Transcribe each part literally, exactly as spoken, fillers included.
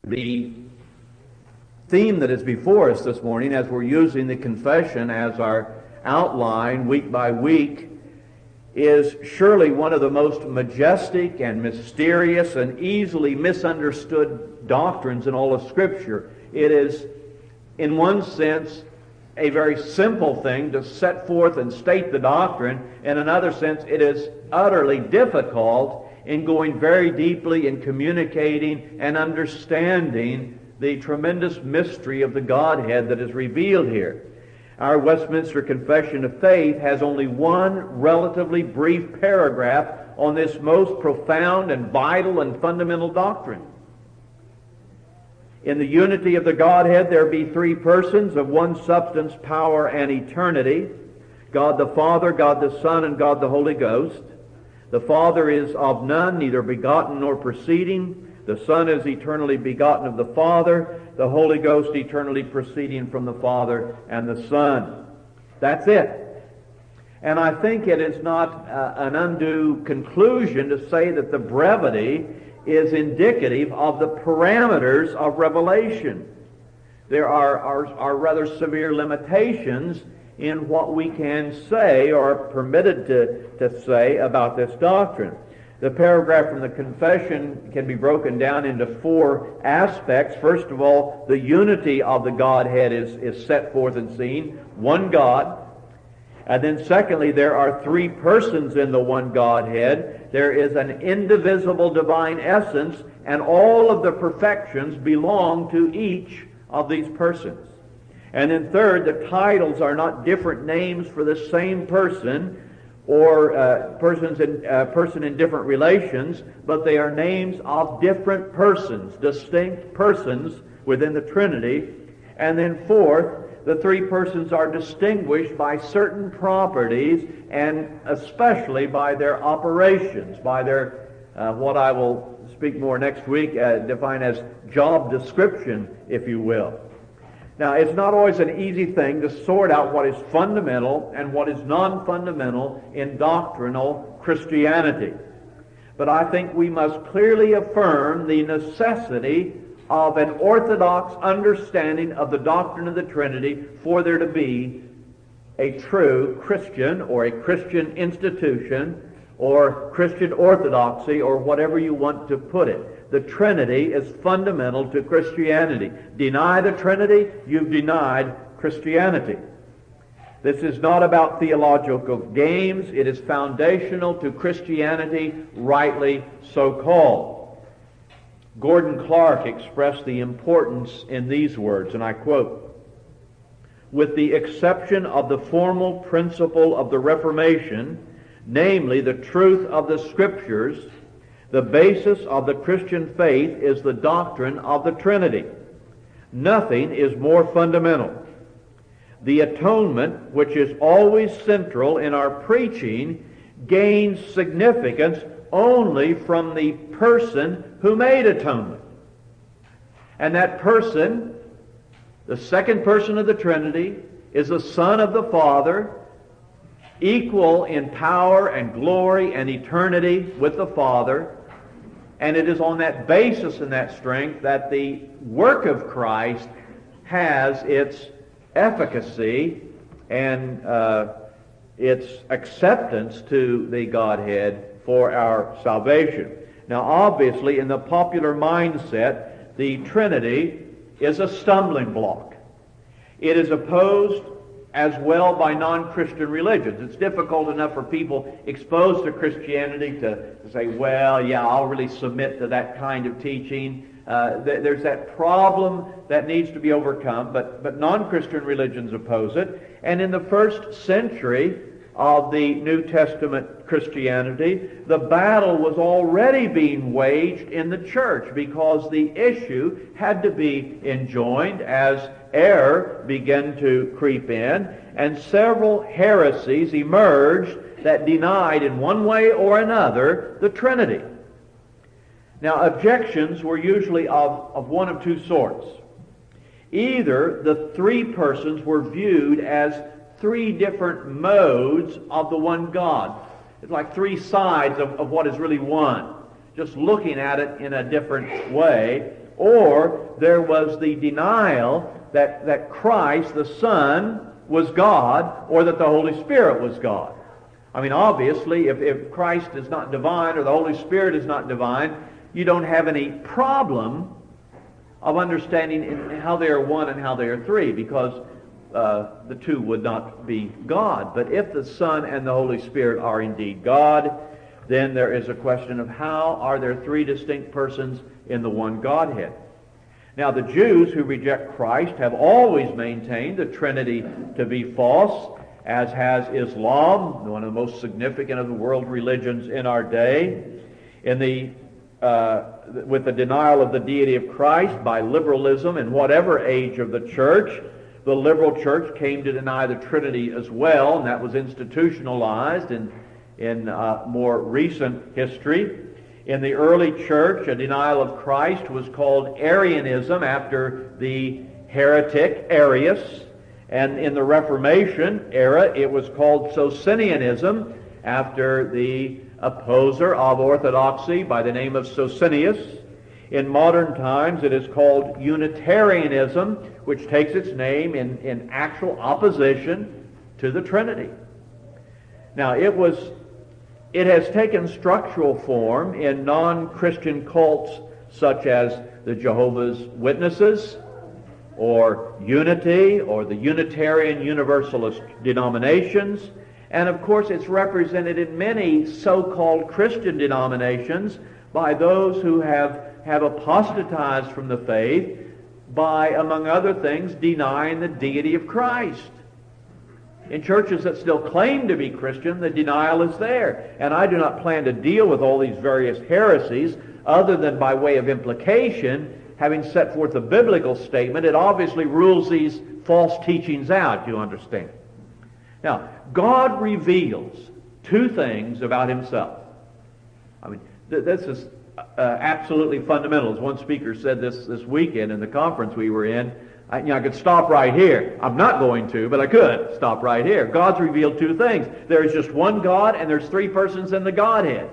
The theme that is before us this morning, as we're using the confession as our outline week by week, is surely one of the most majestic and mysterious and easily misunderstood doctrines in all of Scripture. It is, in one sense, a very simple thing to set forth and state the doctrine. In another sense, it is utterly difficult in going very deeply in communicating and understanding the tremendous mystery of the Godhead that is revealed here. Our Westminster Confession of Faith has only one relatively brief paragraph on this most profound and vital and fundamental doctrine. In the unity of the Godhead there be three persons of one substance, power, and eternity: God the Father, God the Son, and God the Holy Ghost. The Father is of none, neither begotten nor proceeding. The Son is eternally begotten of the Father. The Holy Ghost eternally proceeding from the Father and the Son. That's it. And I think it is not uh, an undue conclusion to say that the brevity is indicative of the parameters of revelation. There are, are, are rather severe limitations in what we can say or are permitted to, to say about this doctrine. The paragraph from the confession can be broken down into four aspects. First of all, the unity of the Godhead is, is set forth and seen. One God. And then secondly, there are three persons in the one Godhead. There is an indivisible divine essence, and all of the perfections belong to each of these persons. And then third, the titles are not different names for the same person, or uh, persons in, uh, person in different relations, but they are names of different persons, distinct persons within the Trinity. And then fourth, the three persons are distinguished by certain properties, and especially by their operations, by their, uh, what I will speak more next week, uh, define as job description, if you will. Now, it's not always an easy thing to sort out what is fundamental and what is non-fundamental in doctrinal Christianity. But I think we must clearly affirm the necessity of an orthodox understanding of the doctrine of the Trinity for there to be a true Christian or a Christian institution or Christian orthodoxy, or whatever you want to put it. The Trinity is fundamental to Christianity. Deny the Trinity, you've denied Christianity. This is not about theological games. It is foundational to Christianity, rightly so called. Gordon Clark expressed the importance in these words, and I quote, "With the exception of the formal principle of the Reformation, namely the truth of the Scriptures, the basis of the Christian faith is the doctrine of the Trinity. Nothing is more fundamental. The atonement, which is always central in our preaching, gains significance only from the person who made atonement. And that person, the second person of the Trinity, is the Son of the Father, equal in power and glory and eternity with the Father. And it is on that basis and that strength that the work of Christ has its efficacy and uh, its acceptance to the Godhead for our salvation. Now, obviously, in the popular mindset, the Trinity is a stumbling block. It is opposed as well by non-Christian religions. It's difficult enough for people exposed to Christianity to, to say, well, yeah, I'll really submit to that kind of teaching. Uh, th- there's that problem that needs to be overcome, but, but non-Christian religions oppose it. And in the first century of the New Testament Christianity, the battle was already being waged in the church because the issue had to be enjoined as error began to creep in, and several heresies emerged that denied in one way or another the Trinity. Now, objections were usually of, of one of two sorts. Either the three persons were viewed as three different modes of the one God. It's like three sides of, of what is really one, just looking at it in a different way. or there was the denial that, that Christ, the Son, was God, or that the Holy Spirit was God. I mean, obviously, if, if Christ is not divine or the Holy Spirit is not divine, you don't have any problem of understanding in how they are one and how they are three, because uh, the two would not be God. But if the Son and the Holy Spirit are indeed God, then there is a question of how are there three distinct persons in the one Godhead. Now, the Jews who reject Christ have always maintained the Trinity to be false, as has Islam, one of the most significant of the world religions in our day. In the uh, with the denial of the deity of Christ by liberalism in whatever age of the church, the liberal church came to deny the Trinity as well, and that was institutionalized in in uh, more recent history. In the early church, a denial of Christ was called Arianism after the heretic Arius. And in the Reformation era, it was called Socinianism after the opposer of orthodoxy by the name of Socinius. In modern times, it is called Unitarianism, which takes its name in, in actual opposition to the Trinity. Now, it was It has taken structural form in non-Christian cults such as the Jehovah's Witnesses, or Unity, or the Unitarian Universalist denominations. And of course, it's represented in many so-called Christian denominations by those who have, have apostatized from the faith by, among other things, denying the deity of Christ. In churches that still claim to be Christian, the denial is there. And I do not plan to deal with all these various heresies other than by way of implication. Having set forth a biblical statement, it obviously rules these false teachings out, you understand. Now, God reveals two things about himself. I mean, th- this is uh, absolutely fundamental. As one speaker said this this weekend in the conference we were in, I, you know, I could stop right here. I'm not going to, but I could stop right here. God's revealed two things. There is just one God, and there's three persons in the Godhead.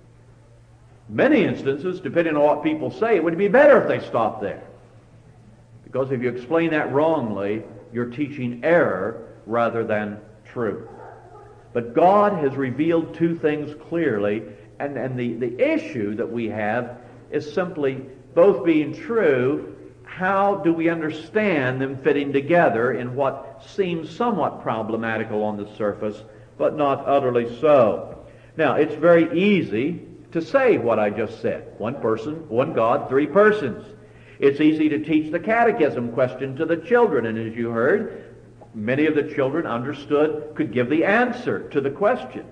Many instances, depending on what people say, it would be better if they stopped there. Because if you explain that wrongly, you're teaching error rather than truth. But God has revealed two things clearly, and, and the, the issue that we have is simply both being true. How do we understand them fitting together in what seems somewhat problematical on the surface, but not utterly so? Now, it's very easy to say what I just said. One person, one God, three persons. It's easy to teach the catechism question to the children, and as you heard, many of the children understood, could give the answer to the question.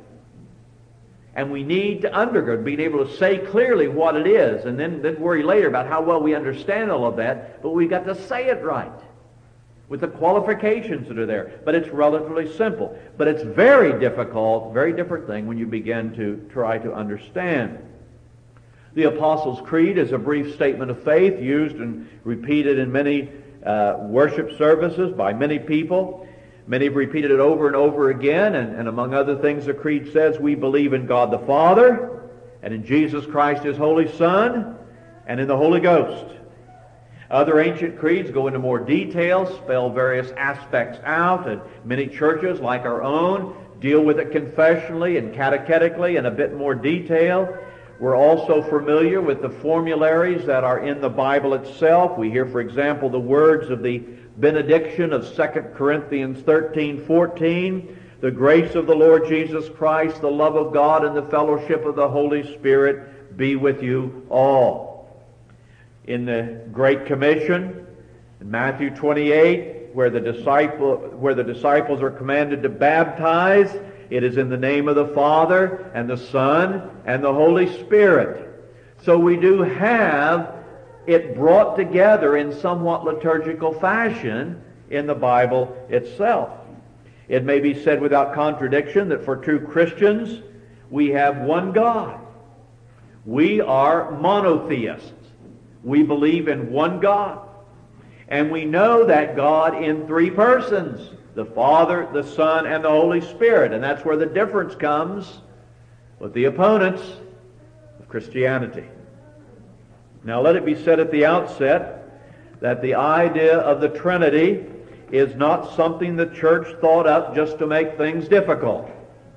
And we need to undergird, being able to say clearly what it is, and then, then worry later about how well we understand all of that, but we've got to say it right, with the qualifications that are there. But it's relatively simple. But it's very difficult, very different thing when you begin to try to understand. The Apostles' Creed is a brief statement of faith used and repeated in many uh, worship services by many people. Many have repeated it over and over again, and, and among other things the Creed says, we believe in God the Father, and in Jesus Christ, His Holy Son, and in the Holy Ghost. Other ancient creeds go into more detail, spell various aspects out, and many churches, like our own, deal with it confessionally and catechetically in a bit more detail. We're also familiar with the formularies that are in the Bible itself. We hear, for example, the words of the benediction of Second Corinthians thirteen fourteen, the grace of the Lord Jesus Christ, the love of God, and the fellowship of the Holy Spirit be with you all. In the Great Commission, in Matthew twenty-eight, where the disciple, where the disciples are commanded to baptize, it is in the name of the Father and the Son and the Holy Spirit. So we do have it brought together in somewhat liturgical fashion in the Bible itself. It may be said without contradiction that for true Christians, we have one God. We are monotheists. We believe in one God. And we know that God in three persons, the Father, the Son, and the Holy Spirit. And that's where the difference comes with the opponents of Christianity. Now let it be said at the outset that the idea of the Trinity is not something the church thought up just to make things difficult.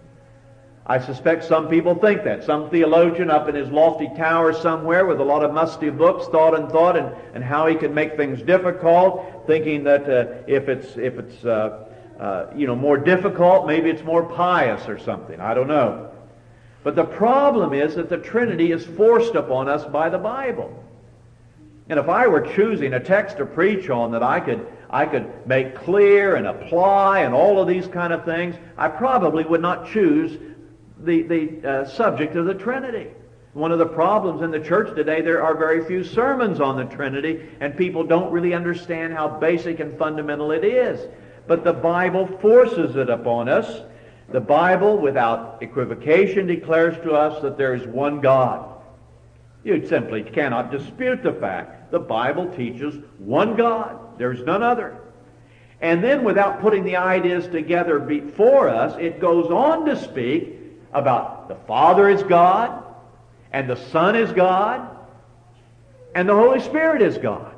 I suspect some people think that. Some theologian up in his lofty tower somewhere with a lot of musty books thought and thought and, and how he could make things difficult, thinking that uh, if it's if it's uh, uh, you know more difficult, maybe it's more pious or something. I don't know. But the problem is that the Trinity is forced upon us by the Bible. And if I were choosing a text to preach on that I could I could make clear and apply and all of these kind of things, I probably would not choose the, the uh, subject of the Trinity. One of the problems in the church today, there are very few sermons on the Trinity, and people don't really understand how basic and fundamental it is. But the Bible forces it upon us. The Bible, without equivocation, declares to us that there is one God. You simply cannot dispute the fact. The Bible teaches one God. There's none other. And then, without putting the ideas together before us, it goes on to speak about the Father is God, and the Son is God, and the Holy Spirit is God.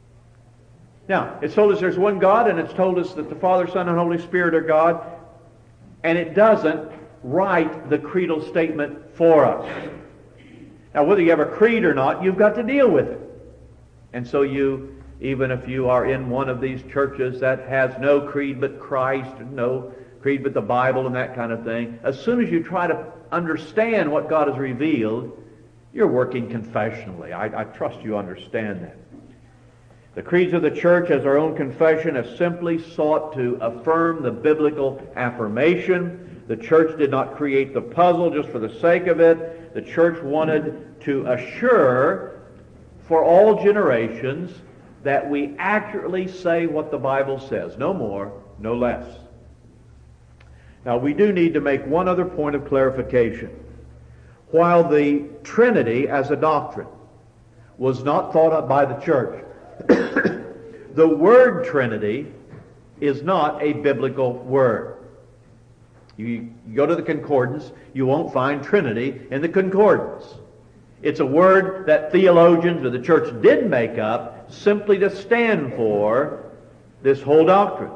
Now, it's told us there's one God, and it's told us that the Father, Son, and Holy Spirit are God, and it doesn't write the creedal statement for us. Now, whether you have a creed or not, you've got to deal with it. And so you, even if you are in one of these churches that has no creed but Christ, no creed but the Bible and that kind of thing, as soon as you try to understand what God has revealed, you're working confessionally. I, I trust you understand that. The creeds of the church, as our own confession, have simply sought to affirm the biblical affirmation. The church did not create the puzzle just for the sake of it. The church wanted to assure for all generations that we accurately say what the Bible says. No more, no less. Now, we do need to make one other point of clarification. While the Trinity as a doctrine was not thought up by the church, the word Trinity is not a biblical word. You go to the concordance, you won't find Trinity in the concordance. It's a word that theologians of the church did make up simply to stand for this whole doctrine.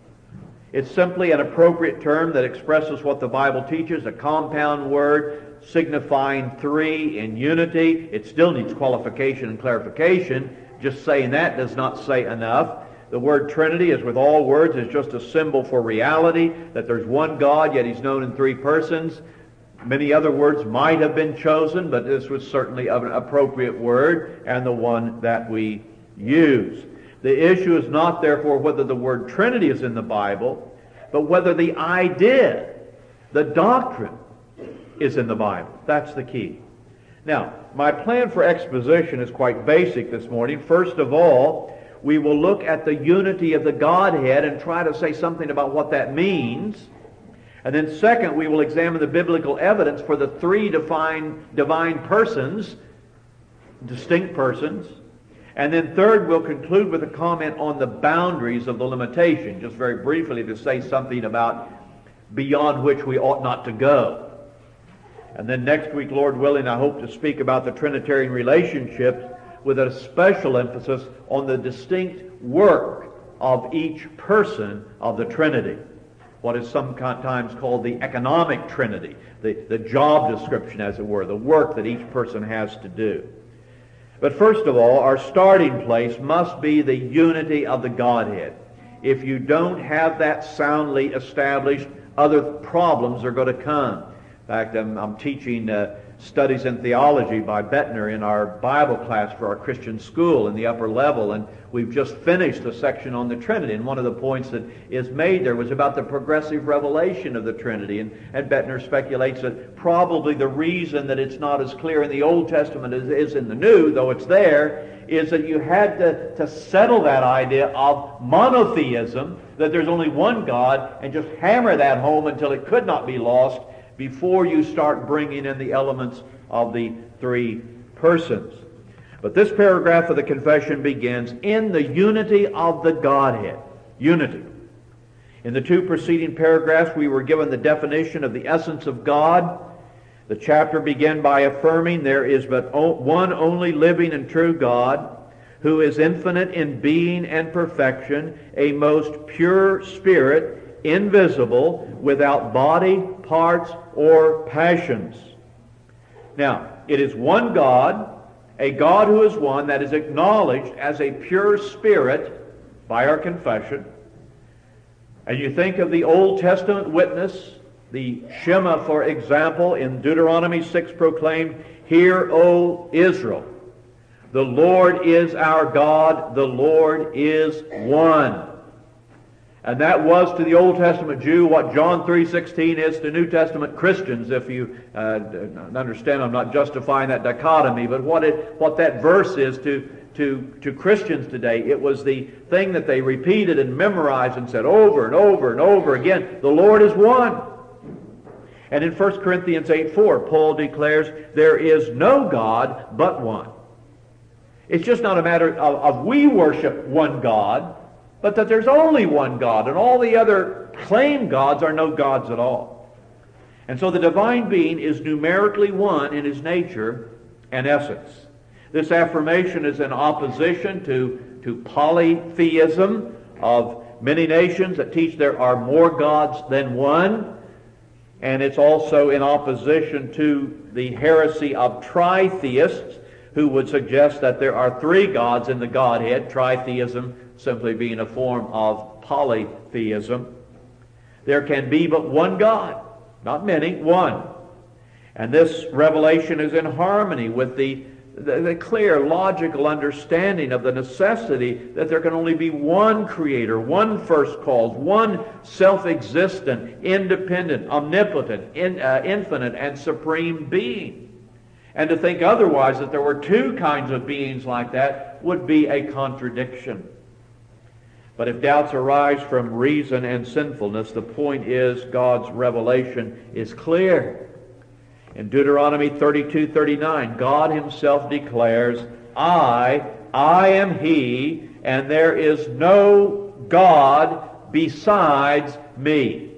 It's simply an appropriate term that expresses what the Bible teaches, a compound word signifying three in unity. It still needs qualification and clarification. Just saying that does not say enough. The word Trinity, as with all words, is just a symbol for reality, that there's one God, yet He's known in three persons. Many other words might have been chosen, but this was certainly an appropriate word and the one that we use. The issue is not, therefore, whether the word Trinity is in the Bible, but whether the idea, the doctrine, is in the Bible. That's the key. Now, my plan for exposition is quite basic this morning. First of all, we will look at the unity of the Godhead and try to say something about what that means. And then second, we will examine the biblical evidence for the three divine, divine persons, distinct persons. And then third, we'll conclude with a comment on the boundaries of the limitation, just very briefly to say something about beyond which we ought not to go. And then next week, Lord willing, I hope to speak about the Trinitarian relationships with a special emphasis on the distinct work of each person of the Trinity. What is sometimes called the economic Trinity, the, the job description, as it were, the work that each person has to do. But first of all, our starting place must be the unity of the Godhead. If you don't have that soundly established, other problems are going to come. In fact, I'm, I'm teaching uh, studies in theology by Bettner in our Bible class for our Christian school in the upper level, and we've just finished a section on the Trinity, and one of the points that is made there was about the progressive revelation of the Trinity, and, and Bettner speculates that probably the reason that it's not as clear in the Old Testament as it is in the New, though it's there, is that you had to, to settle that idea of monotheism, that there's only one God, and just hammer that home until it could not be lost before you start bringing in the elements of the three persons. But this paragraph of the confession begins, in the unity of the Godhead. Unity. In the two preceding paragraphs, we were given the definition of the essence of God. The chapter began by affirming there is but one only living and true God, who is infinite in being and perfection, a most pure spirit, invisible, without body, parts, or passions. Now, it is one God, a God who is one, that is acknowledged as a pure spirit by our confession. And you think of the Old Testament witness, the Shema, for example, in Deuteronomy six proclaimed, "Hear, O Israel, the Lord is our God, the Lord is one." And that was to the Old Testament Jew what John three sixteen is to New Testament Christians. If you uh, understand, I'm not justifying that dichotomy, but what it, what that verse is to, to, to Christians today, it was the thing that they repeated and memorized and said over and over and over again, the Lord is one. And in First Corinthians eight four, Paul declares, there is no God but one. It's just not a matter of, of we worship one God, but that there's only one God, and all the other claimed gods are no gods at all. And so the divine being is numerically one in his nature and essence. This affirmation is in opposition to, to polytheism of many nations that teach there are more gods than one. And it's also in opposition to the heresy of tritheists, who would suggest that there are three gods in the Godhead, tritheism simply being a form of polytheism. There can be but one God, not many, one. And this revelation is in harmony with the, the, the clear, logical understanding of the necessity that there can only be one Creator, one first cause, one self-existent, independent, omnipotent, in, uh, infinite, and supreme being. And to think otherwise, that there were two kinds of beings like that, would be a contradiction. But if doubts arise from reason and sinfulness, the point is God's revelation is clear. In Deuteronomy thirty-two thirty-nine, God himself declares, I, I am he, and there is no God besides me.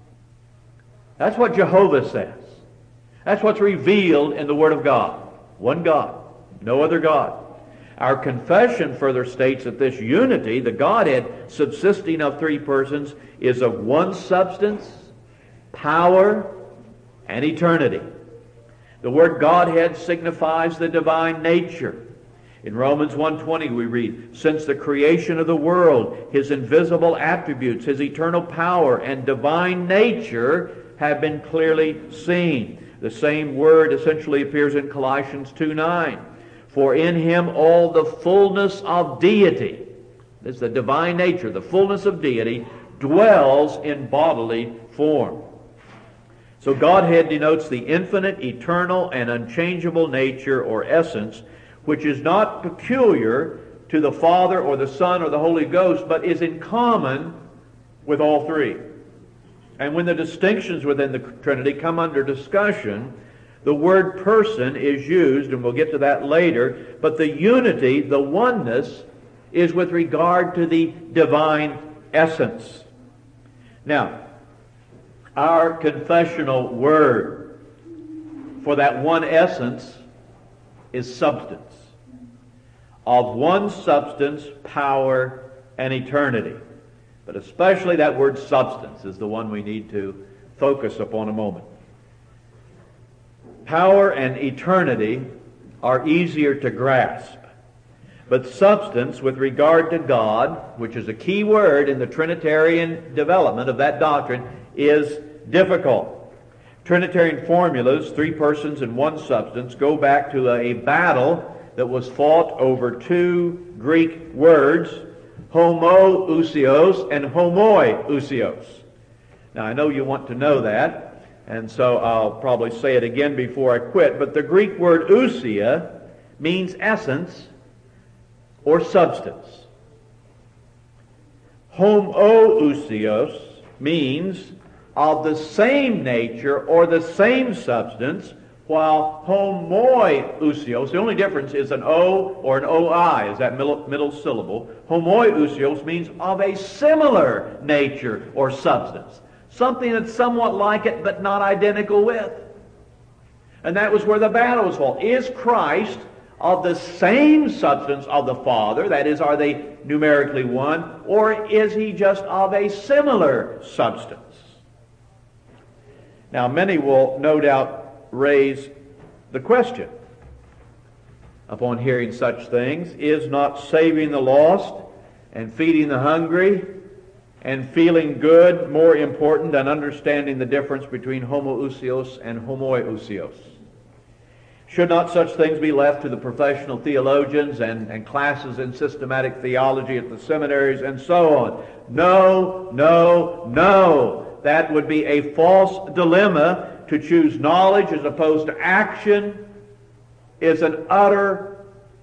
That's what Jehovah says. That's what's revealed in the Word of God. One God, no other God. Our confession further states that this unity, the Godhead subsisting of three persons, is of one substance, power, and eternity. The word Godhead signifies the divine nature. In Romans one twenty we read, since the creation of the world, his invisible attributes, his eternal power, and divine nature have been clearly seen. The same word essentially appears in Colossians two nine. For in him all the fullness of deity, this is the divine nature, the fullness of deity, dwells in bodily form. So Godhead denotes the infinite, eternal, and unchangeable nature or essence, which is not peculiar to the Father or the Son or the Holy Ghost, but is in common with all three. And when the distinctions within the Trinity come under discussion, the word person is used, and we'll get to that later, but the unity, the oneness, is with regard to the divine essence. Now, our confessional word for that one essence is substance. Of one substance, power, and eternity. But especially that word substance is the one we need to focus upon a moment. Power and eternity are easier to grasp. But substance, with regard to God, which is a key word in the Trinitarian development of that doctrine, is difficult. Trinitarian formulas, three persons and one substance, go back to a battle that was fought over two Greek words, homoousios and homoiousios. Now, I know you want to know that, and so I'll probably say it again before I quit, but the Greek word ousia means essence or substance. Homoousios means of the same nature or the same substance, while homoiousios, the only difference is an O or an O I, is that middle, middle syllable. Homoiousios means of a similar nature or substance. Something that's somewhat like it but not identical with. And that was where the battle was fought. Is Christ of the same substance of the Father, that is, are they numerically one, or is he just of a similar substance? Now, many will no doubt raise the question upon hearing such things, is not saving the lost and feeding the hungry and feeling good more important than understanding the difference between homoousios and homoiousios? Should not such things be left to the professional theologians and, and classes in systematic theology at the seminaries and so on? No, no, no. That would be a false dilemma. To choose knowledge as opposed to action is an utter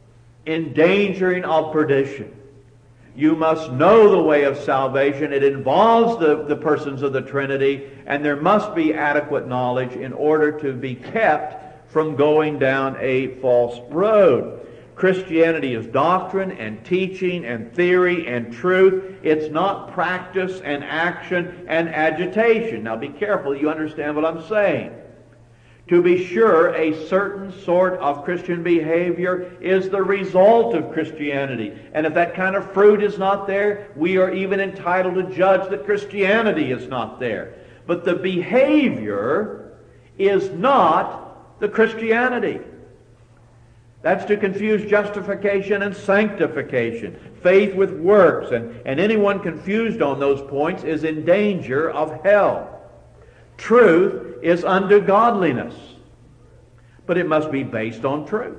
endangering of perdition. You must know the way of salvation. It involves the, the persons of the Trinity, and there must be adequate knowledge in order to be kept from going down a false road. Christianity is doctrine and teaching and theory and truth. It's not practice and action and agitation. Now be careful you understand what I'm saying. To be sure, a certain sort of Christian behavior is the result of Christianity. And if that kind of fruit is not there, we are even entitled to judge that Christianity is not there. But the behavior is not the Christianity. That's to confuse justification and sanctification, faith with works, and, and anyone confused on those points is in danger of hell. Truth is unto godliness, but it must be based on truth.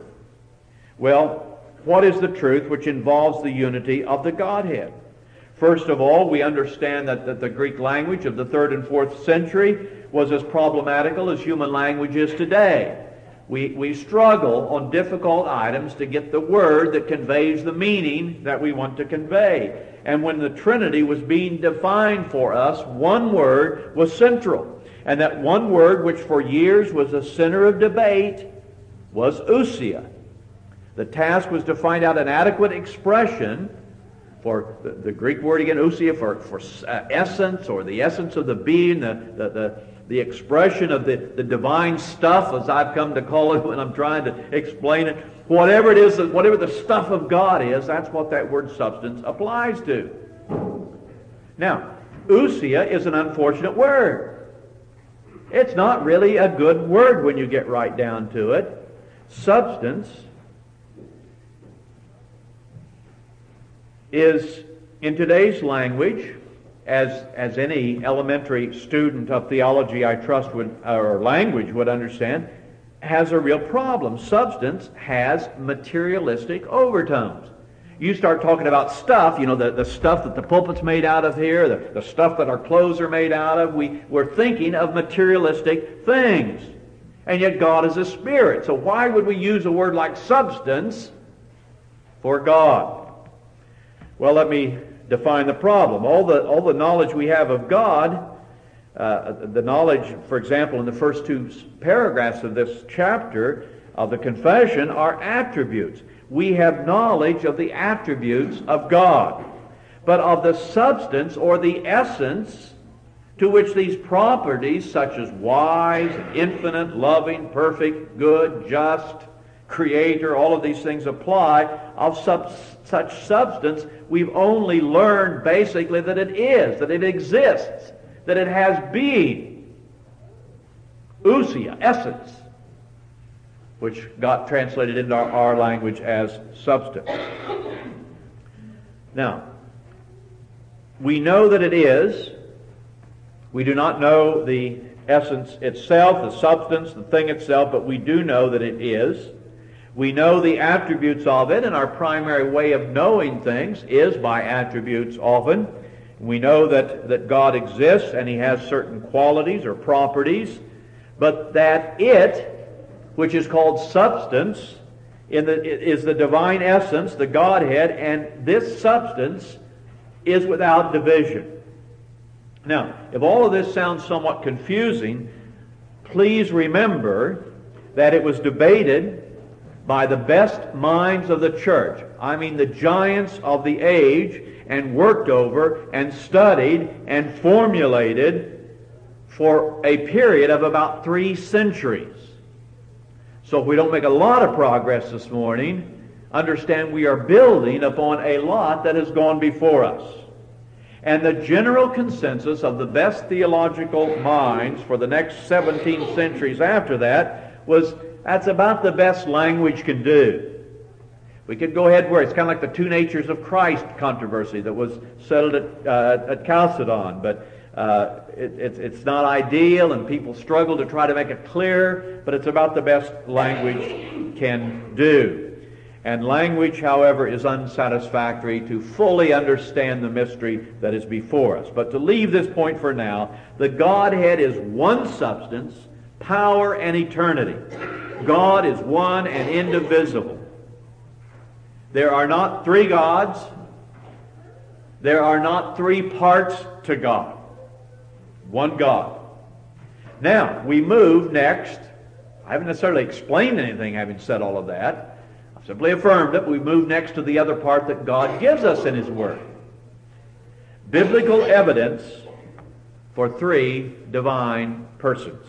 Well, what is the truth which involves the unity of the Godhead? First of all, we understand that, that the Greek language of the third and fourth century was as problematical as human language is today. We, we struggle on difficult items to get the word that conveys the meaning that we want to convey. And when the Trinity was being defined for us, one word was central. And that one word, which for years was a center of debate, was ousia. The task was to find out an adequate expression for the, the Greek word again, ousia, for, for uh, essence, or the essence of the being, the, the, the, the expression of the, the divine stuff, as I've come to call it when I'm trying to explain it. Whatever it is, whatever the stuff of God is, that's what that word substance applies to. Now, ousia is an unfortunate word. It's not really a good word when you get right down to it. Substance is, in today's language, as as any elementary student of theology, I trust, would, or language would understand, has a real problem. Substance has materialistic overtones. You start talking about stuff, you know, the, the stuff that the pulpit's made out of here, the, the stuff that our clothes are made out of, we, we're thinking of materialistic things. And yet God is a spirit. So why would we use a word like substance for God? Well, let me define the problem. All the, all the knowledge we have of God, uh, the knowledge, for example, in the first two paragraphs of this chapter of the confession, are attributes. We have knowledge of the attributes of God, but of the substance or the essence to which these properties, such as wise, infinite, loving, perfect, good, just, creator, all of these things apply, of sub- such substance, we've only learned basically that it is, that it exists, that it has being. Ousia, essence, which got translated into our, our language as substance. Now, we know that it is. We do not know the essence itself, the substance, the thing itself, but we do know that it is. We know the attributes of it, and our primary way of knowing things is by attributes often. We know that, that God exists and He has certain qualities or properties, but that it, which is called substance, in the, is the divine essence, the Godhead, and this substance is without division. Now, if all of this sounds somewhat confusing, please remember that it was debated by the best minds of the church. I mean the giants of the age, and worked over and studied and formulated for a period of about three centuries. So if we don't make a lot of progress this morning, understand we are building upon a lot that has gone before us. And the general consensus of the best theological minds for the next seventeen centuries after that was that's about the best language can do. We could go ahead where it's kind of like the two natures of Christ controversy that was settled at, uh, at Chalcedon, but uh, it, it's, it's not ideal, and people struggle to try to make it clear, but it's about the best language can do. And language, however, is unsatisfactory to fully understand the mystery that is before us. But to leave this point for now, the Godhead is one substance, power, and eternity. God is one and indivisible. There are not three gods. There are not three parts to God. One God. Now, we move next. I haven't necessarily explained anything having said all of that. I've simply affirmed it. We move next to the other part that God gives us in His Word. Biblical evidence for three divine persons.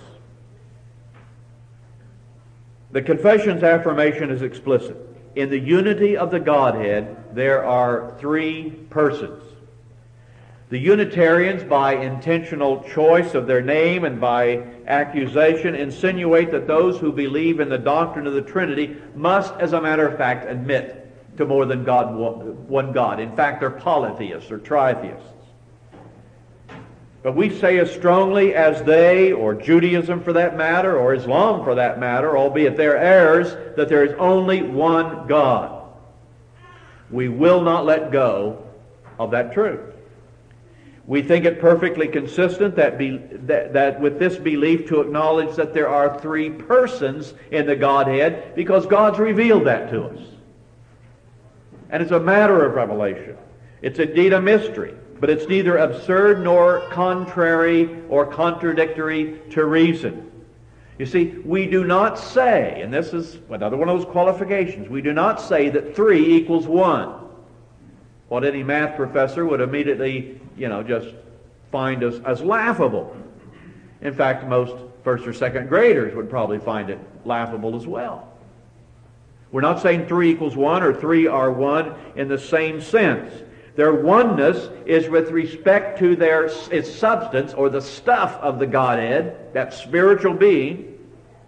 The Confession's affirmation is explicit. In the unity of the Godhead, there are three persons. The Unitarians, by intentional choice of their name and by accusation, insinuate that those who believe in the doctrine of the Trinity must, as a matter of fact, admit to more than God, one God. In fact, they're polytheists or tritheists. But we say as strongly as they, or Judaism for that matter, or Islam for that matter, albeit they're errors, that there is only one God. We will not let go of that truth. We think it perfectly consistent that, be, that, that with this belief to acknowledge that there are three persons in the Godhead, because God's revealed that to us. And it's a matter of revelation. It's indeed a mystery. But it's neither absurd nor contrary or contradictory to reason. You see, we do not say, and this is another one of those qualifications, we do not say that three equals one. What any math professor would immediately, you know, just find as, as laughable. In fact, most first or second graders would probably find it laughable as well. We're not saying three equals one or three are one in the same sense. Their oneness is with respect to their its substance, or the stuff of the Godhead, that spiritual being.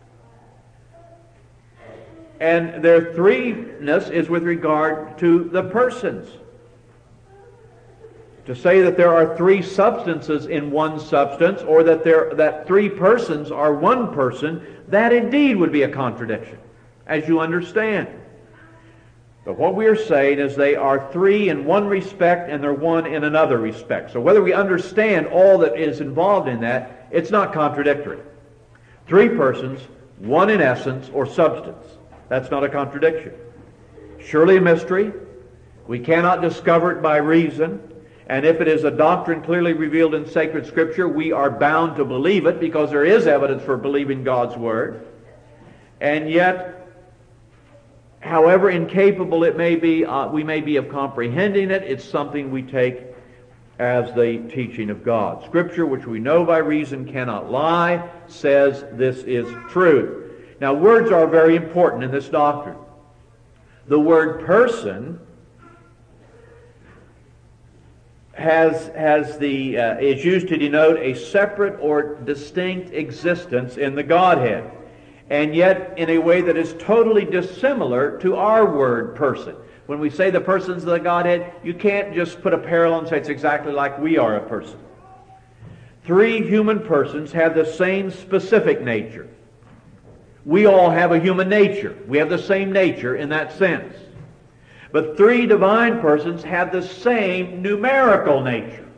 And their threeness is with regard to the persons. To say that there are three substances in one substance, or that there that three persons are one person, that indeed would be a contradiction, as you understand. But what we are saying is they are three in one respect and they're one in another respect. So whether we understand all that is involved in that, it's not contradictory. Three persons, one in essence or substance. That's not a contradiction. Surely a mystery. We cannot discover it by reason. And if it is a doctrine clearly revealed in sacred Scripture, we are bound to believe it because there is evidence for believing God's Word. And yet, however incapable it may be, uh, we may be of comprehending it, it's something we take as the teaching of God. Scripture, which we know by reason cannot lie, says this is true. Now, words are very important in this doctrine. The word person has, has the, uh, is used to denote a separate or distinct existence in the Godhead, and yet in a way that is totally dissimilar to our word person. When we say the persons of the Godhead, you can't just put a parallel and say it's exactly like we are a person. Three human persons have the same specific nature. We all have a human nature. We have the same nature in that sense. But three divine persons have the same numerical nature.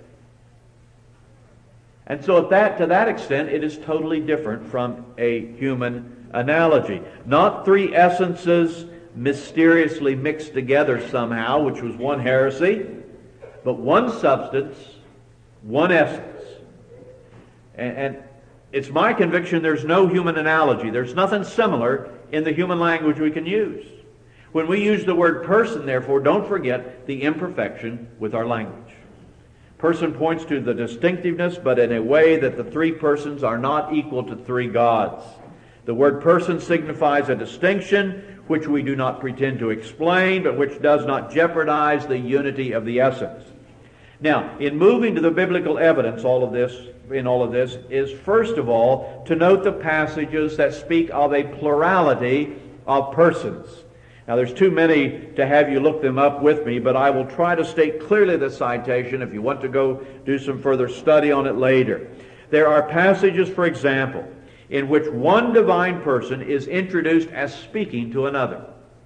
And so at that, to that extent, it is totally different from a human analogy. Not three essences mysteriously mixed together somehow, which was one heresy, but one substance, one essence. And, and it's my conviction there's no human analogy. There's nothing similar in the human language we can use. When we use the word person, therefore, don't forget the imperfection with our language. Person points to the distinctiveness, but in a way that the three persons are not equal to three gods. The word person signifies a distinction which we do not pretend to explain, but which does not jeopardize the unity of the essence. Now, in moving to the biblical evidence, all of this, in all of this, is first of all to note the passages that speak of a plurality of persons. Now, there's too many to have you look them up with me, but I will try to state clearly the citation if you want to go do some further study on it later. There are passages, for example, in which one divine person is introduced as speaking to another.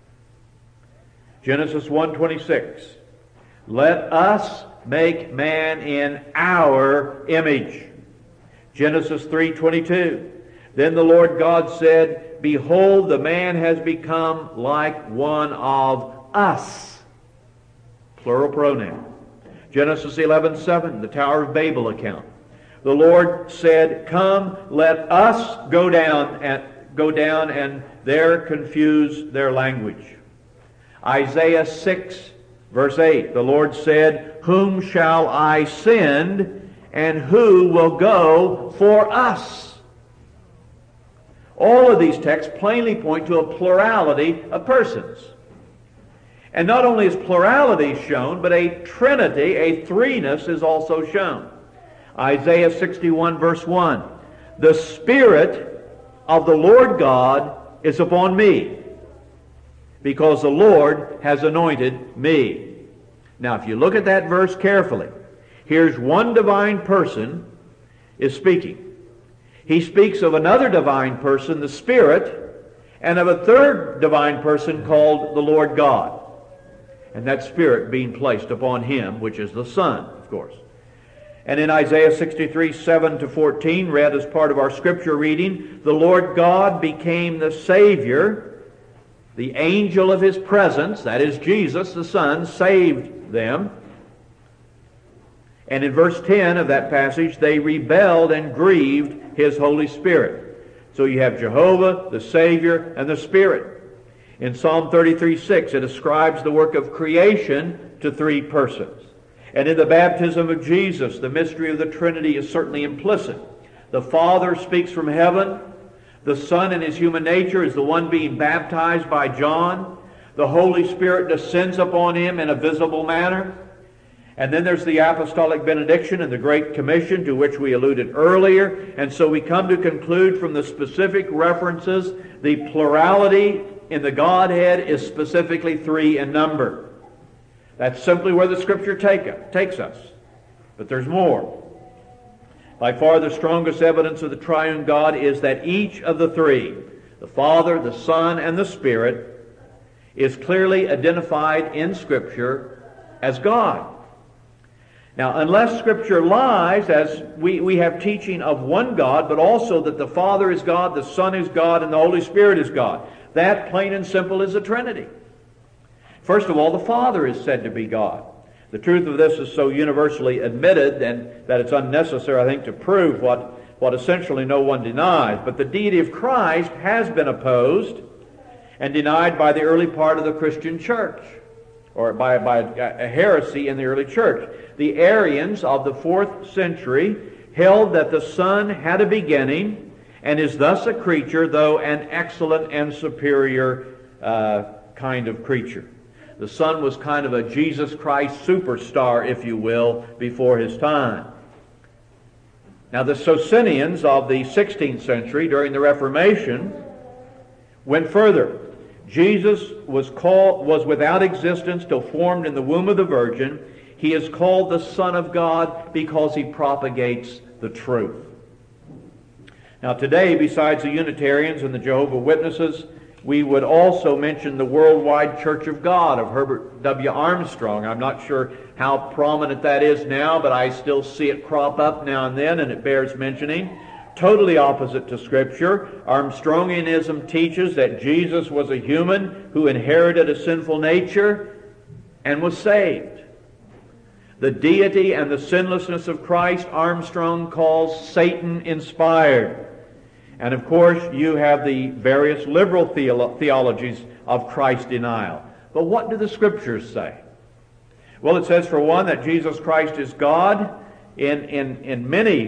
Genesis one twenty-six. Let us make man in our image. Genesis three twenty-two. Then the Lord God said, Behold, the man has become like one of us. Plural pronoun. Genesis eleven seven, the Tower of Babel account. The Lord said, Come, let us go down and go down and there confuse their language. Isaiah six, verse eight, the Lord said, Whom shall I send, and who will go for us? All of these texts plainly point to a plurality of persons. And not only is plurality shown, but a trinity, a threeness is also shown. Isaiah sixty-one, verse one, The Spirit of the Lord God is upon me, because the Lord has anointed me. Now, if you look at that verse carefully, here's one divine person is speaking. He speaks of another divine person, the Spirit, and of a third divine person called the Lord God. And that Spirit being placed upon him, which is the Son, of course. And in Isaiah sixty-three, seven to fourteen, read as part of our scripture reading, the Lord God became the Savior. The angel of His presence, that is Jesus, the Son, saved them. And in verse ten of that passage, they rebelled and grieved His Holy Spirit. So you have Jehovah, the Savior, and the Spirit. In Psalm thirty-three, six, it ascribes the work of creation to three persons. And in the baptism of Jesus, the mystery of the Trinity is certainly implicit. The Father speaks from heaven. The Son in His human nature is the one being baptized by John. The Holy Spirit descends upon Him in a visible manner. And then there's the apostolic benediction and the Great Commission to which we alluded earlier. And so we come to conclude from the specific references, the plurality in the Godhead is specifically three in number. That's simply where the Scripture take, takes us. But there's more. By far the strongest evidence of the triune God is that each of the three, the Father, the Son, and the Spirit, is clearly identified in Scripture as God. Now, unless Scripture lies, as we, we have teaching of one God, but also that the Father is God, the Son is God, and the Holy Spirit is God. That, plain and simple, is a Trinity. First of all, the Father is said to be God. The truth of this is so universally admitted and that it's unnecessary, I think, to prove what, what essentially no one denies. But the deity of Christ has been opposed and denied by the early part of the Christian church, or by, by a heresy in the early church. The Arians of the fourth century held that the Son had a beginning and is thus a creature, though an excellent and superior uh, kind of creature. The Son was kind of a Jesus Christ superstar, if you will, before His time. Now, the Socinians of the sixteenth century, during the Reformation, went further. Jesus was called was without existence till formed in the womb of the Virgin. He is called the Son of God because He propagates the truth. Now, today, besides the Unitarians and the Jehovah's Witnesses, we would also mention the Worldwide Church of God of Herbert W. Armstrong. I'm not sure how prominent that is now, but I still see it crop up now and then, and it bears mentioning. Totally opposite to Scripture. Armstrongianism teaches that Jesus was a human who inherited a sinful nature and was saved. The deity and the sinlessness of Christ, Armstrong calls Satan-inspired. And of course, you have the various liberal theolo- theologies of Christ denial. But what do the Scriptures say? Well, it says, for one, that Jesus Christ is God in, in, in many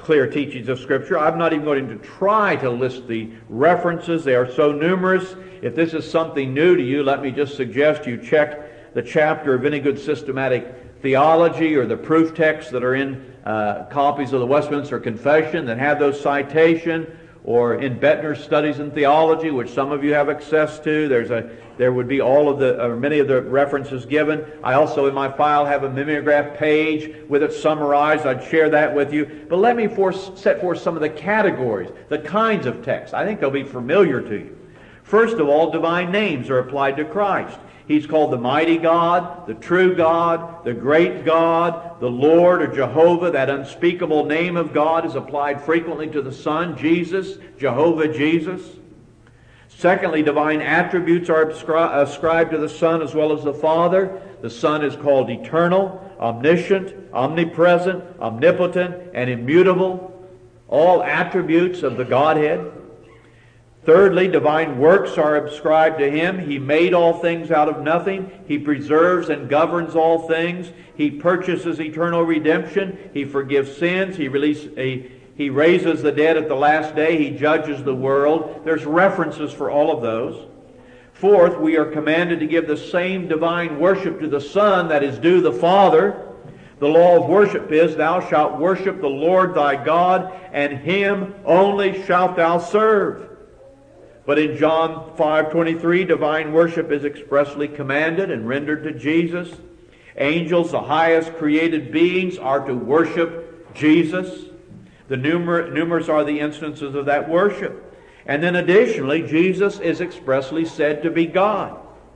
clear teachings of Scripture. I'm not even going to try to list the references. They are so numerous. If this is something new to you, let me just suggest you check the chapter of any good systematic theology or the proof texts that are in uh, copies of the Westminster Confession that have those citation, or in Bettner's Studies in Theology, which some of you have access to. There's a there would be all of the or many of the references given. I also in my file have a mimeograph page with it summarized. I'd share that with you. But let me force, set forth some of the categories, the kinds of texts. I think they'll be familiar to you. First of all, divine names are applied to Christ. He's called the mighty God, the true God, the great God, the Lord or Jehovah. That unspeakable name of God is applied frequently to the Son, Jesus, Jehovah Jesus. Secondly, divine attributes are ascribed to the Son as well as the Father. The Son is called eternal, omniscient, omnipresent, omnipotent, and immutable. All attributes of the Godhead. Thirdly, divine works are ascribed to Him. He made all things out of nothing. He preserves and governs all things. He purchases eternal redemption. He forgives sins. He, release, he, he raises the dead at the last day. He judges the world. There's references for all of those. Fourth, we are commanded to give the same divine worship to the Son that is due the Father. The law of worship is, thou shalt worship the Lord thy God, and Him only shalt thou serve. But in John five twenty-three, divine worship is expressly commanded and rendered to Jesus. Angels, the highest created beings, are to worship Jesus. The numer- numerous are the instances of that worship. And then additionally, Jesus is expressly said to be God.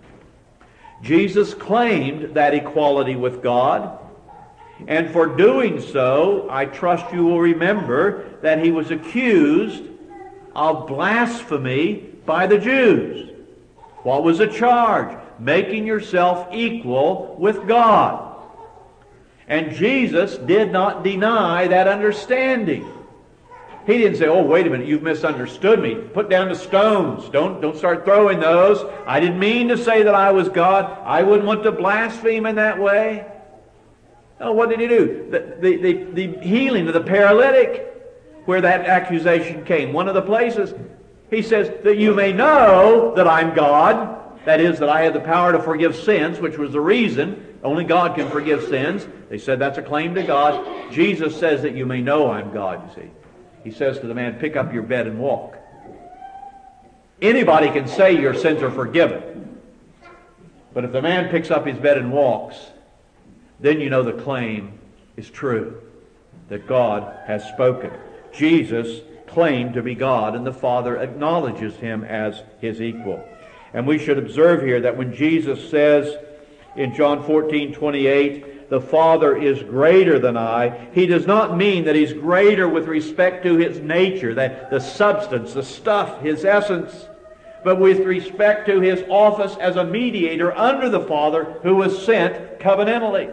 Jesus claimed that equality with God. And for doing so, I trust you will remember that He was accused of blasphemy by the Jews. What was the charge? Making yourself equal with God. And Jesus did not deny that understanding. He didn't say, oh, wait a minute, you've misunderstood me. Put down the stones. Don't, don't start throwing those. I didn't mean to say that I was God. I wouldn't want to blaspheme in that way. No, what did He do? The, the, the, the healing of the paralytic, where that accusation came. One of the places, He says, that you may know that I'm God. That is, that I have the power to forgive sins, which was the reason. Only God can forgive sins. They said that's a claim to God. Jesus says that you may know I'm God, you see. He says to the man, pick up your bed and walk. Anybody can say your sins are forgiven. But if the man picks up his bed and walks, then you know the claim is true, that God has spoken. Jesus claimed to be God, and the Father acknowledges Him as His equal. And we should observe here that when Jesus says in John fourteen twenty-eight, the Father is greater than I, He does not mean that He's greater with respect to His nature, that the substance, the stuff, His essence, but with respect to His office as a mediator under the Father who was sent covenantally.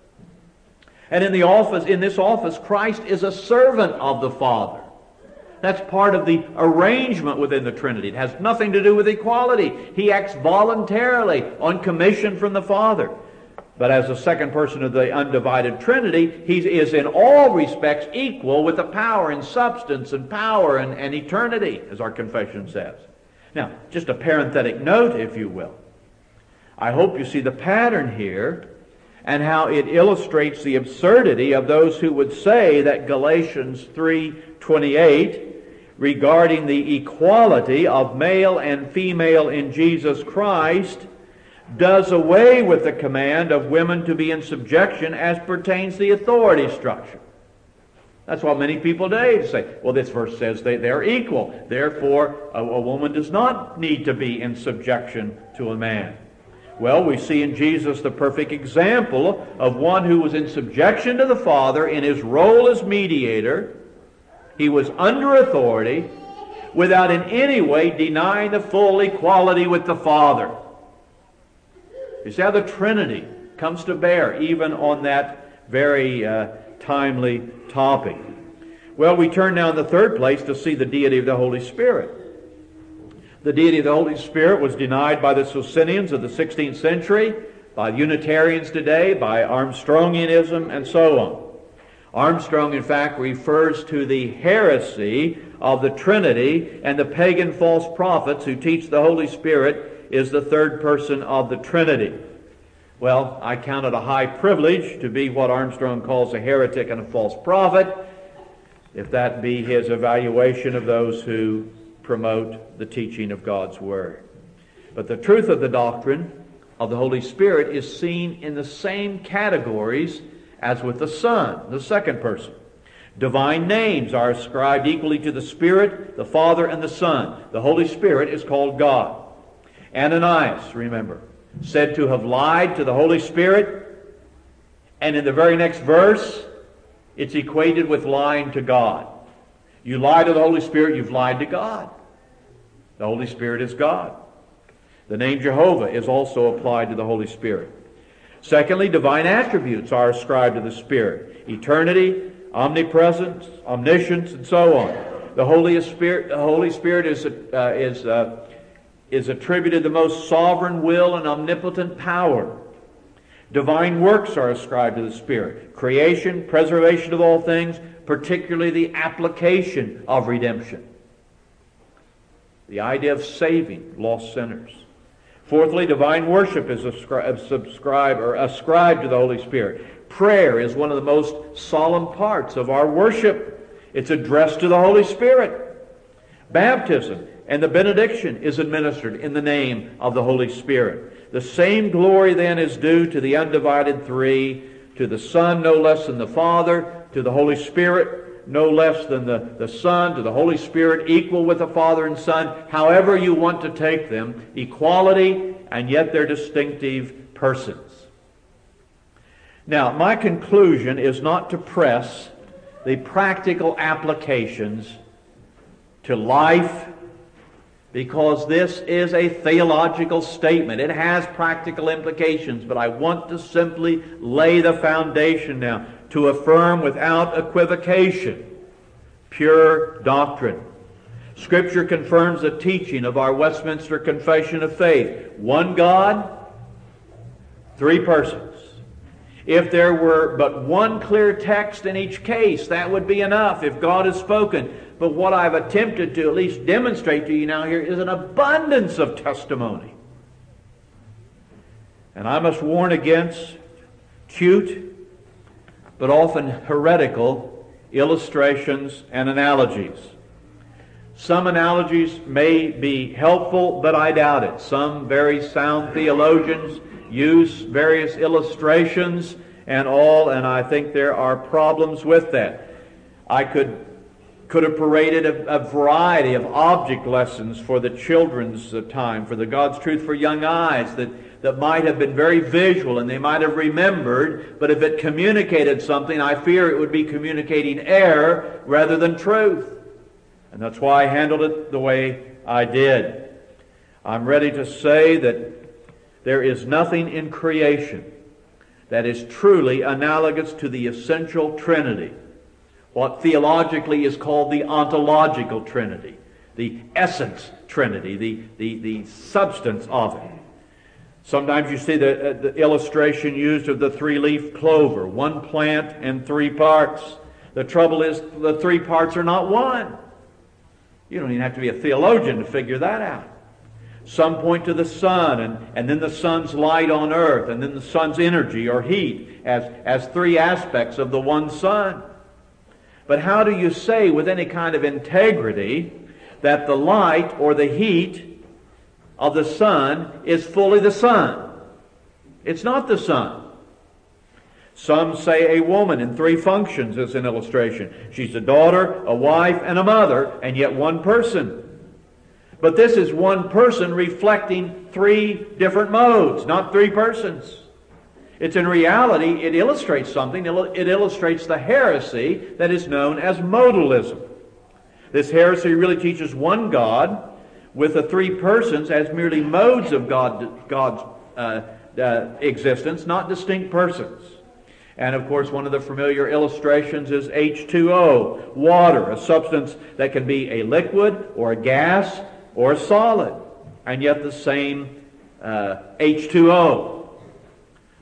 And in the office, in this office, Christ is a servant of the Father. That's part of the arrangement within the Trinity. It has nothing to do with equality. He acts voluntarily on commission from the Father. But as the second person of the undivided Trinity, He is in all respects equal with the power and substance and power and, and eternity, as our confession says. Now, just a parenthetic note, if you will. I hope you see the pattern here, and how it illustrates the absurdity of those who would say that Galatians three twenty-eight, regarding the equality of male and female in Jesus Christ, does away with the command of women to be in subjection as pertains to the authority structure. That's what many people today say. Well, this verse says they, they're equal. Therefore, a, a woman does not need to be in subjection to a man. Well, we see in Jesus the perfect example of one who was in subjection to the Father in His role as mediator. He was under authority without in any way denying the full equality with the Father. You see how the Trinity comes to bear even on that very uh, timely topic. Well, we turn now in the third place to see the deity of the Holy Spirit. The deity of the Holy Spirit was denied by the Socinians of the sixteenth century, by Unitarians today, by Armstrongianism, and so on. Armstrong, in fact, refers to the heresy of the Trinity and the pagan false prophets who teach the Holy Spirit is the third person of the Trinity. Well, I count it a high privilege to be what Armstrong calls a heretic and a false prophet, if that be his evaluation of those who promote the teaching of God's Word. But the truth of the doctrine of the Holy Spirit is seen in the same categories as with the Son, the second person. Divine names are ascribed equally to the Spirit, the Father, and the Son. The Holy Spirit is called God. Ananias, remember, said to have lied to the Holy Spirit, and in the very next verse, it's equated with lying to God. You lie to the Holy Spirit, you've lied to God. The Holy Spirit is God. The name Jehovah is also applied to the Holy Spirit. Secondly, divine attributes are ascribed to the Spirit. Eternity, omnipresence, omniscience, and so on. The Holy Spirit, the Holy Spirit is, uh, is, uh, is attributed the most sovereign will and omnipotent power. Divine works are ascribed to the Spirit. Creation, preservation of all things, particularly the application of redemption. The idea of saving lost sinners. Fourthly, divine worship is ascribed, subscribed or ascribed to the Holy Spirit. Prayer is one of the most solemn parts of our worship. It's addressed to the Holy Spirit. Baptism and the benediction is administered in the name of the Holy Spirit. The same glory then is due to the undivided three, to the Son no less than the Father, to the Holy Spirit no less than the, the Son, to the Holy Spirit equal with the Father and Son, however you want to take them, equality, and yet they're distinctive persons. Now, my conclusion is not to press the practical applications to life, because this is a theological statement. It has practical implications, but I want to simply lay the foundation now to affirm without equivocation pure doctrine. Scripture confirms the teaching of our Westminster Confession of Faith. One God, three persons. If there were but one clear text in each case, that would be enough if God has spoken. But what I've attempted to at least demonstrate to you now here is an abundance of testimony. And I must warn against cute but often heretical illustrations and analogies. Some analogies may be helpful, but I doubt it. Some very sound theologians use various illustrations and all, and I think there are problems with that. I could could have paraded a, a variety of object lessons for the children's uh, time, for the God's Truth for Young Eyes, that, that might have been very visual and they might have remembered, but if it communicated something, I fear it would be communicating error rather than truth. And that's why I handled it the way I did. I'm ready to say that there is nothing in creation that is truly analogous to the essential Trinity, what theologically is called the ontological Trinity, the essence Trinity, the, the, the substance of it. Sometimes you see the, uh, the illustration used of the three-leaf clover, one plant and three parts. The trouble is the three parts are not one. You don't even have to be a theologian to figure that out. Some point to the sun, and, and then the sun's light on earth, and then the sun's energy or heat as, as three aspects of the one sun. But how do you say with any kind of integrity that the light or the heat of the sun is fully the sun? It's not the sun. Some say a woman in three functions as an illustration. She's a daughter, a wife, and a mother, and yet one person. But this is one person reflecting three different modes, not three persons. It's in reality, it illustrates something. It illustrates the heresy that is known as modalism. This heresy really teaches one God with the three persons as merely modes of God, God's uh, uh, existence, not distinct persons. And of course, one of the familiar illustrations is H two O, water, a substance that can be a liquid or a gas or a solid, and yet the same uh, H two O.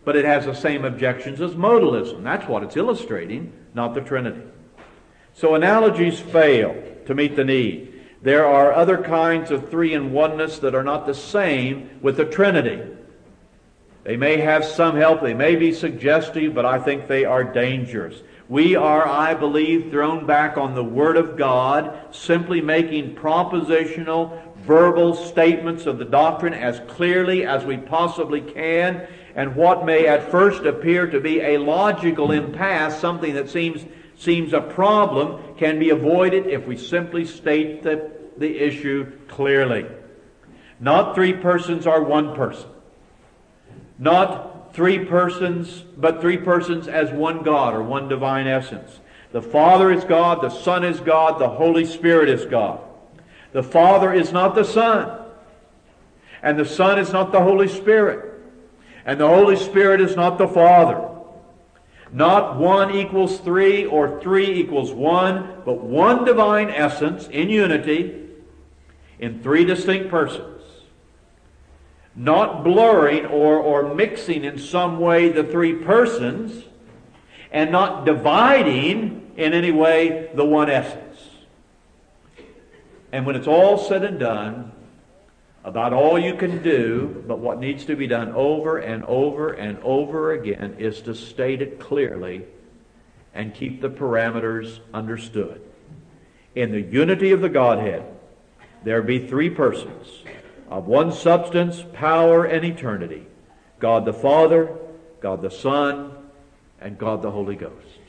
but it has the same objections as modalism. That's what it's illustrating, not the Trinity. So analogies fail to meet the need. There are other kinds of three-in-oneness that are not the same with the Trinity. They may have some help, they may be suggestive, but I think they are dangerous. We are, I believe, thrown back on the Word of God, simply making propositional, verbal statements of the doctrine as clearly as we possibly can, and what may at first appear to be a logical impasse, something that seems seems a problem, can be avoided if we simply state the, the issue clearly. Not three persons are one person. Not three persons, but three persons as one God or one divine essence. The Father is God, the Son is God, the Holy Spirit is God. The Father is not the Son, and the Son is not the Holy Spirit, and the Holy Spirit is not the Father. Not one equals three or three equals one, but one divine essence in unity in three distinct persons. Not blurring or, or mixing in some way the three persons, and not dividing in any way the one essence. And when it's all said and done, about all you can do, but what needs to be done over and over and over again is to state it clearly and keep the parameters understood. In the unity of the Godhead, there be three persons of one substance, power, and eternity. God the Father, God the Son, and God the Holy Ghost.